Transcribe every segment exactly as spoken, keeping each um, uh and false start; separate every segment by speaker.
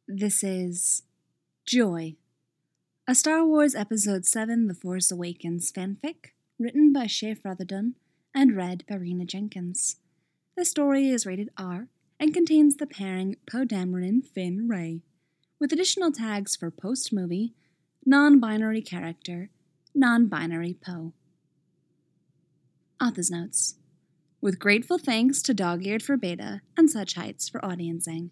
Speaker 1: This is Joy, a Star Wars Episode seven The Force Awakens fanfic written by Shay Featherdon and read by Rena Jenkins. The story is rated R and contains the pairing Poe Dameron, Finn, Rey, with additional tags for post-movie, non-binary character, non-binary Poe. Author's notes. With grateful thanks to Dog-Eared for Beta and Such Heights for audiencing.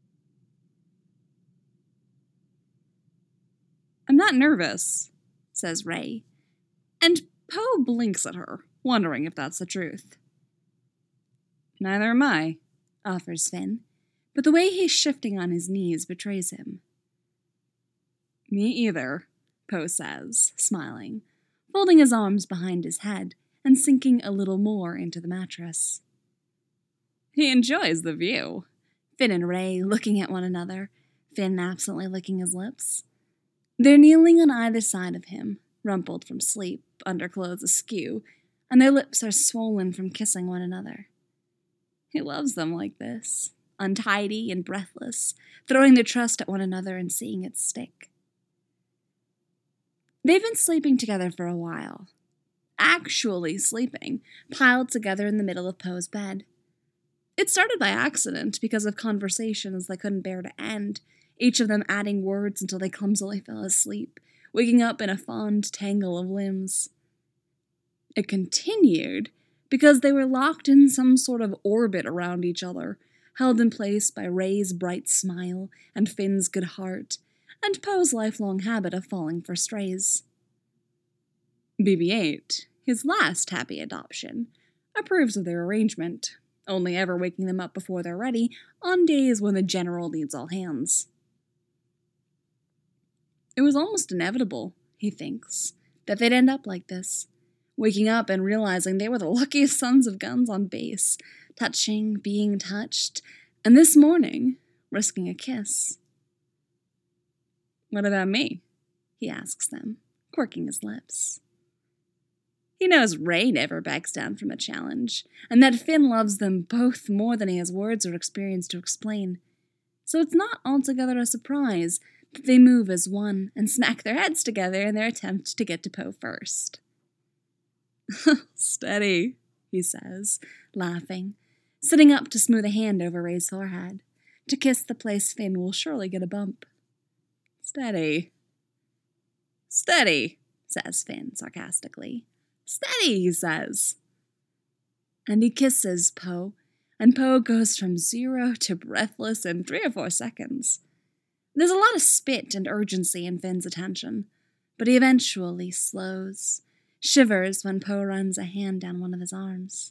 Speaker 1: "I'm not nervous," says Rey, and Poe blinks at her, wondering if that's the truth. "Neither am I," offers Finn, but the way he's shifting on his knees betrays him. "Me either," Poe says, smiling, folding his arms behind his head and sinking a little more into the mattress. He enjoys the view. Finn and Rey looking at one another, Finn absently licking his lips. They're kneeling on either side of him, rumpled from sleep, underclothes askew, and their lips are swollen from kissing one another. He loves them like this, untidy and breathless, throwing their trust at one another and seeing it stick. They've been sleeping together for a while. Actually sleeping, piled together in the middle of Poe's bed. It started by accident because of conversations they couldn't bear to end, each of them adding words until they clumsily fell asleep, waking up in a fond tangle of limbs. It continued because they were locked in some sort of orbit around each other, held in place by Rey's bright smile and Finn's good heart, and Poe's lifelong habit of falling for strays. B B eight, his last happy adoption, approves of their arrangement, only ever waking them up before they're ready on days when the General needs all hands. It was almost inevitable, he thinks, that they'd end up like this, waking up and realizing they were the luckiest sons of guns on base, touching, being touched, and this morning, risking a kiss. "What about me?" he asks them, quirking his lips. He knows Rey never backs down from a challenge, and that Finn loves them both more than he has words or experience to explain, so it's not altogether a surprise that they move as one and smack their heads together in their attempt to get to Poe first. "Steady," he says, laughing, sitting up to smooth a hand over Rey's forehead, to kiss the place Finn will surely get a bump. "Steady." "Steady," says Finn sarcastically. "Steady," he says. And he kisses Poe, and Poe goes from zero to breathless in three or four seconds. There's a lot of spit and urgency in Finn's attention, but he eventually slows, shivers when Poe runs a hand down one of his arms.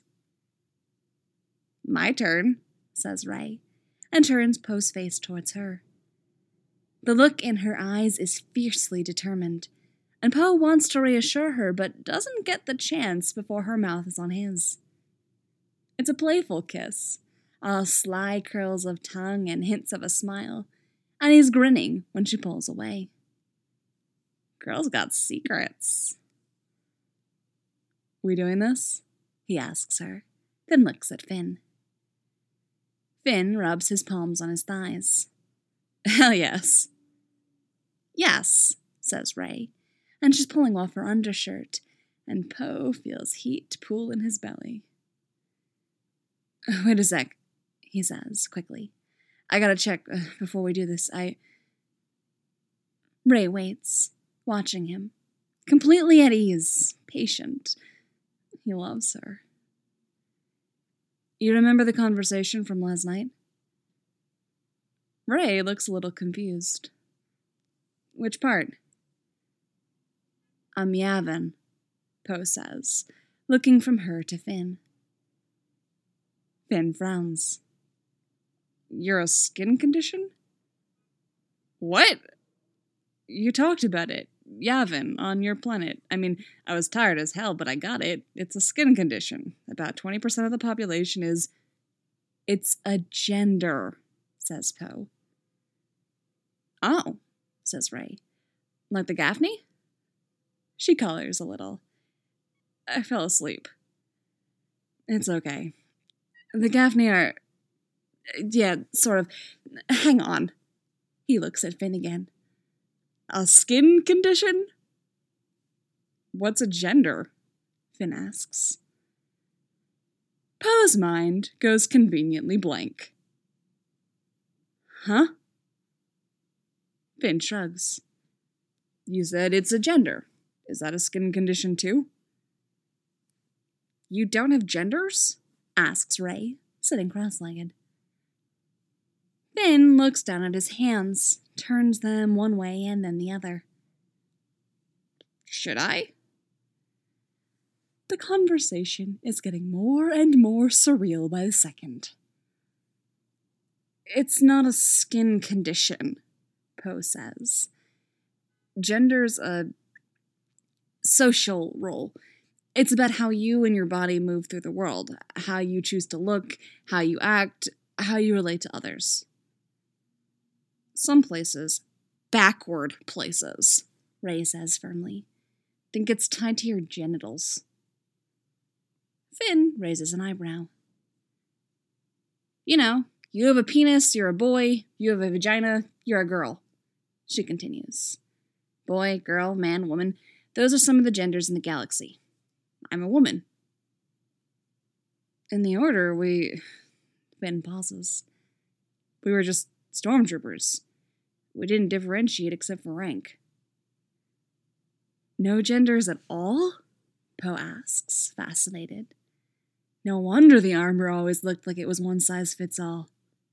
Speaker 1: "My turn," says Rey, and turns Poe's face towards her. The look in her eyes is fiercely determined, and Poe wants to reassure her but doesn't get the chance before her mouth is on his. It's a playful kiss, all sly curls of tongue and hints of a smile, and he's grinning when she pulls away. Girl's got secrets. "We doing this?" he asks her, then looks at Finn. Finn rubs his palms on his thighs. "Hell yes." "Yes," says Rey, and she's pulling off her undershirt, and Poe feels heat pool in his belly. "Wait a sec," he says, quickly. "I gotta check uh, before we do this. I... Rey waits, watching him, completely at ease, patient. He loves her. "You remember the conversation from last night?" Rey looks a little confused. "Which part?" "I'm Yavin," Poe says, looking from her to Finn. Finn frowns. "You're a skin condition?" "What?" "You talked about it. Yavin, on your planet. I mean, I was tired as hell, but I got it. It's a skin condition. About twenty percent of the population is..." "It's a gender," says Poe. "Oh," says Rey. "Like the Gaffney?" She colors a little. "I fell asleep." "It's okay. The Gaffney are... yeah, sort of... hang on." He looks at Finn again. A skin condition? What's a gender? Finn asks. Poe's mind goes conveniently blank. Huh? Finn shrugs. You said it's a gender. Is that a skin condition too? You don't have genders? Asks Ray, sitting cross-legged. Finn looks down at his hands, turns them one way and then the other. Should I? The conversation is getting more and more surreal by the second. It's not a skin condition, Poe says. Gender's a social role. It's about how you and your body move through the world, how you choose to look, how you act, how you relate to others. Some places, backward places, Ray says firmly, think it's tied to your genitals. Finn raises an eyebrow. You know, you have a penis, you're a boy, you have a vagina, you're a girl, she continues. Boy, girl, man, woman, those are some of the genders in the galaxy. I'm a woman. In the Order, we... Finn pauses. We were just stormtroopers. We didn't differentiate except for rank. No genders at all? Poe asks, fascinated. No wonder the armor always looked like it was one size fits all.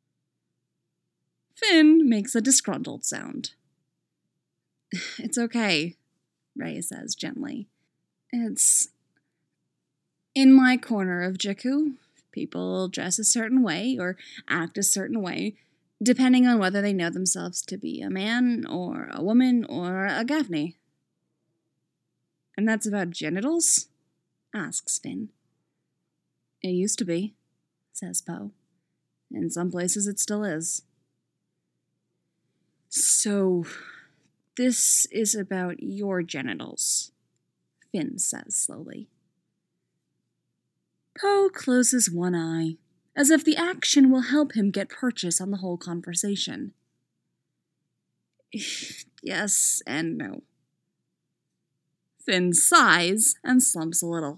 Speaker 1: Finn makes a disgruntled sound. It's okay, Ray says gently. It's... In my corner of Jakku, people dress a certain way or act a certain way, depending on whether they know themselves to be a man or a woman or a Gavni. And that's about genitals? Asks Finn. It used to be, says Poe. In some places it still is. So, this is about your genitals, Finn says slowly. Poe closes one eye, as if the action will help him get purchase on the whole conversation. Yes and no. Finn sighs and slumps a little.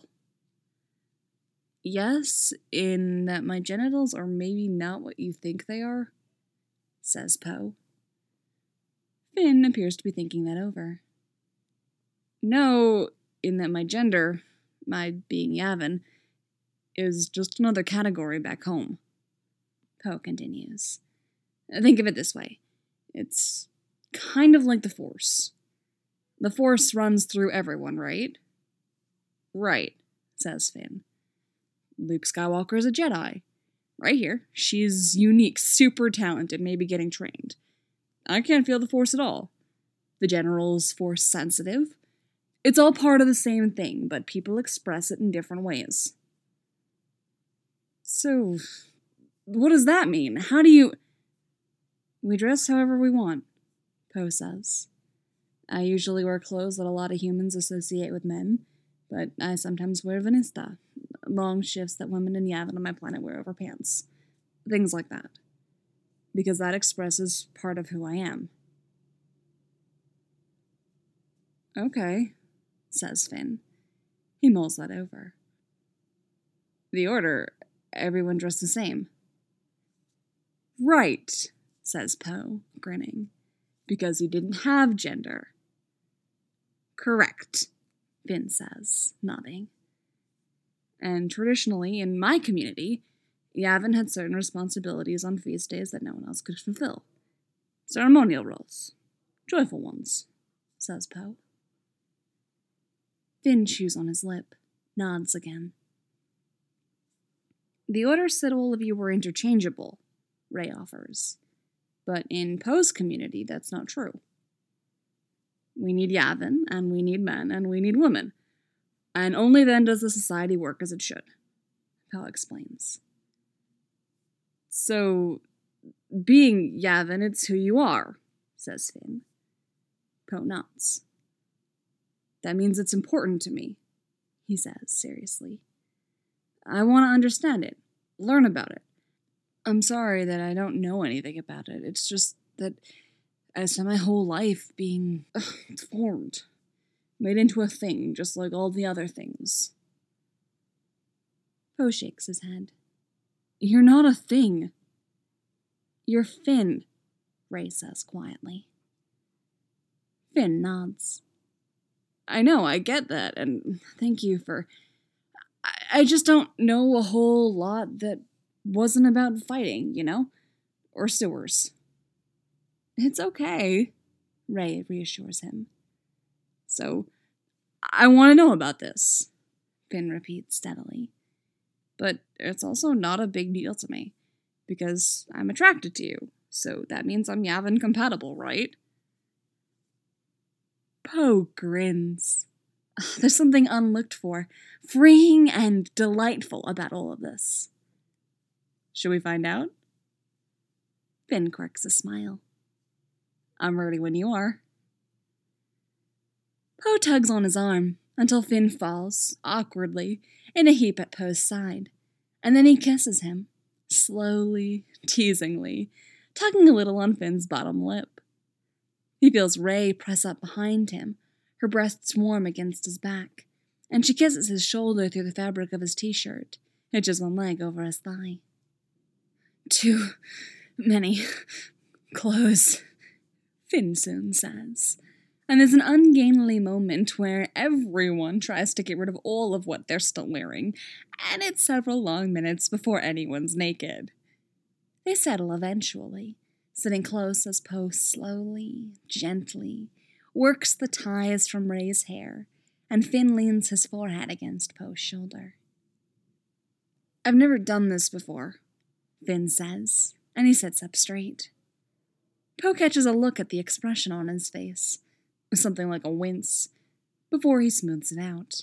Speaker 1: Yes, in that my genitals are maybe not what you think they are, says Poe. Finn appears to be thinking that over. No, in that my gender, my being Yavin, is just another category back home. Poe continues. Think of it this way. It's kind of like the Force. The Force runs through everyone, right? Right, says Finn. Luke Skywalker's a Jedi. Right here. She's unique, super talented, maybe getting trained. I can't feel the Force at all. The General's Force sensitive. It's all part of the same thing, but people express it in different ways. So, what does that mean? How do you... We dress however we want, Poe says. I usually wear clothes that a lot of humans associate with men, but I sometimes wear Vanista, long shifts that women in Yavin on my planet wear over pants. Things like that. Because that expresses part of who I am. Okay, says Finn. He mulls that over. The Order, everyone dressed the same. Right, says Poe, grinning. Because you didn't have gender. Correct, Finn says, nodding. And traditionally, in my community, Yavin had certain responsibilities on feast days that no one else could fulfill. Ceremonial roles. Joyful ones, says Poe. Finn chews on his lip, nods again. The Order said all of you were interchangeable, Ray offers. But in Poe's community, that's not true. We need Yavin, and we need men, and we need women. And only then does the society work as it should, Poe explains. So, being Yavin, it's who you are, says Finn. Poe nods. That means it's important to me, he says seriously. I want to understand it, learn about it. I'm sorry that I don't know anything about it. It's just that I spent my whole life being ugh, formed, made into a thing just like all the other things. Poe shakes his head. You're not a thing. You're Finn, Ray says quietly. Finn nods. I know, I get that, and thank you for... I, I just don't know a whole lot that wasn't about fighting, you know? Or sewers. It's okay, Ray reassures him. So, I want to know about this, Finn repeats steadily. But it's also not a big deal to me, because I'm attracted to you, so that means I'm Yavin compatible, right? Poe grins. There's something unlooked for, freeing and delightful about all of this. Should we find out? Finn quirks a smile. I'm ready when you are. Poe tugs on his arm until Finn falls, awkwardly, in a heap at Poe's side, and then he kisses him, slowly, teasingly, tugging a little on Finn's bottom lip. He feels Ray press up behind him, her breasts warm against his back, and she kisses his shoulder through the fabric of his t-shirt, hitches one leg over his thigh. Too many clothes, Finn soon says, and there's an ungainly moment where everyone tries to get rid of all of what they're still wearing, and it's several long minutes before anyone's naked. They settle eventually, sitting close as Poe slowly, gently, works the ties from Ray's hair, and Finn leans his forehead against Poe's shoulder. I've never done this before, Finn says, and he sits up straight. Poe catches a look at the expression on his face, something like a wince, before he smooths it out.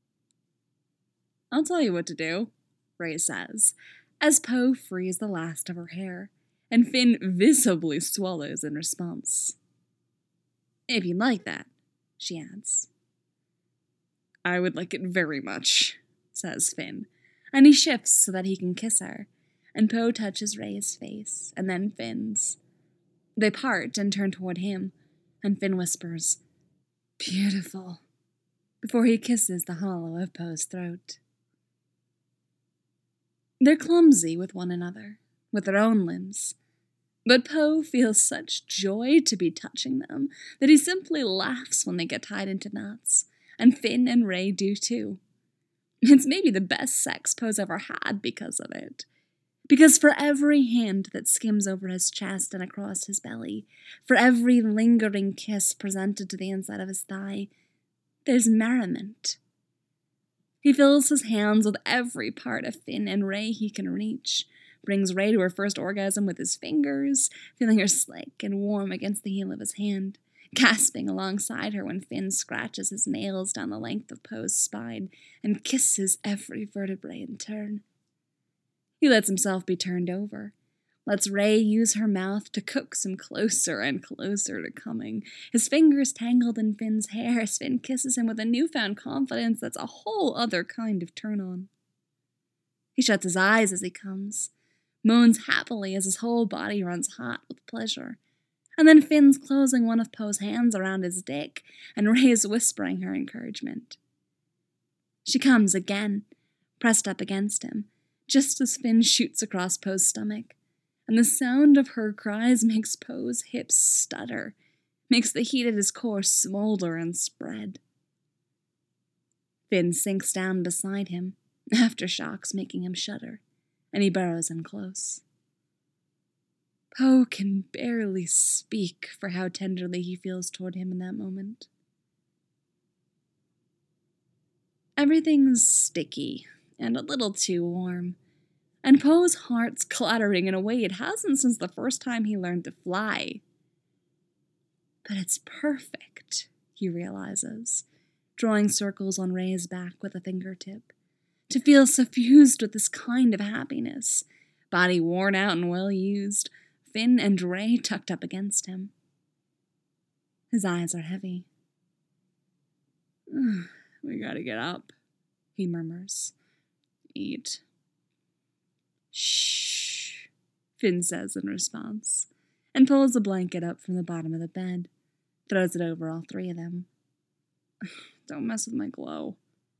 Speaker 1: I'll tell you what to do, Ray says, as Poe frees the last of her hair, and Finn visibly swallows in response. If you'd like that, she adds. I would like it very much, says Finn, and he shifts so that he can kiss her, and Poe touches Ray's face, and then Finn's. They part and turn toward him, and Finn whispers, beautiful, before he kisses the hollow of Poe's throat. They're clumsy with one another, with their own limbs, but Poe feels such joy to be touching them that he simply laughs when they get tied into knots, and Finn and Ray do too. It's maybe the best sex Poe's ever had because of it. Because for every hand that skims over his chest and across his belly, for every lingering kiss presented to the inside of his thigh, there's merriment. He fills his hands with every part of Finn and Ray he can reach, brings Ray to her first orgasm with his fingers, feeling her slick and warm against the heel of his hand, gasping alongside her when Finn scratches his nails down the length of Poe's spine and kisses every vertebrae in turn. He lets himself be turned over, lets Ray use her mouth to coax him closer and closer to coming. His fingers tangled in Finn's hair as Finn kisses him with a newfound confidence that's a whole other kind of turn-on. He shuts his eyes as he comes, moans happily as his whole body runs hot with pleasure, and then Finn's closing one of Poe's hands around his dick, and Ray's whispering her encouragement. She comes again, pressed up against him, just as Finn shoots across Poe's stomach, and the sound of her cries makes Poe's hips stutter, makes the heat at his core smolder and spread. Finn sinks down beside him, aftershocks making him shudder, and he burrows in close. Poe can barely speak for how tenderly he feels toward him in that moment. Everything's sticky and a little too warm, and Poe's heart's clattering in a way it hasn't since the first time he learned to fly. But it's perfect, he realizes, drawing circles on Ray's back with a fingertip, to feel suffused with this kind of happiness, body worn out and well used, Finn and Ray tucked up against him. His eyes are heavy. We gotta get up, he murmurs. Eat. Shh, Finn says in response, and pulls a blanket up from the bottom of the bed, throws it over all three of them. Don't mess with my glow.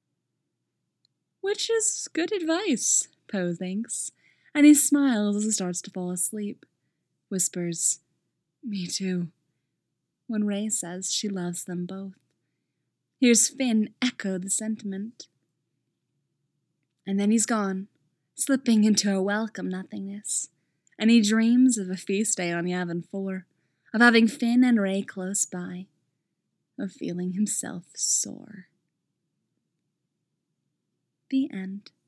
Speaker 1: Which is good advice, Poe thinks, and he smiles as he starts to fall asleep. Whispers, "Me too," when Rey says she loves them both. Hears Finn echo the sentiment. And then he's gone, slipping into a welcome nothingness, and he dreams of a feast day on Yavin four, of having Finn and Rey close by, of feeling himself soar. The end.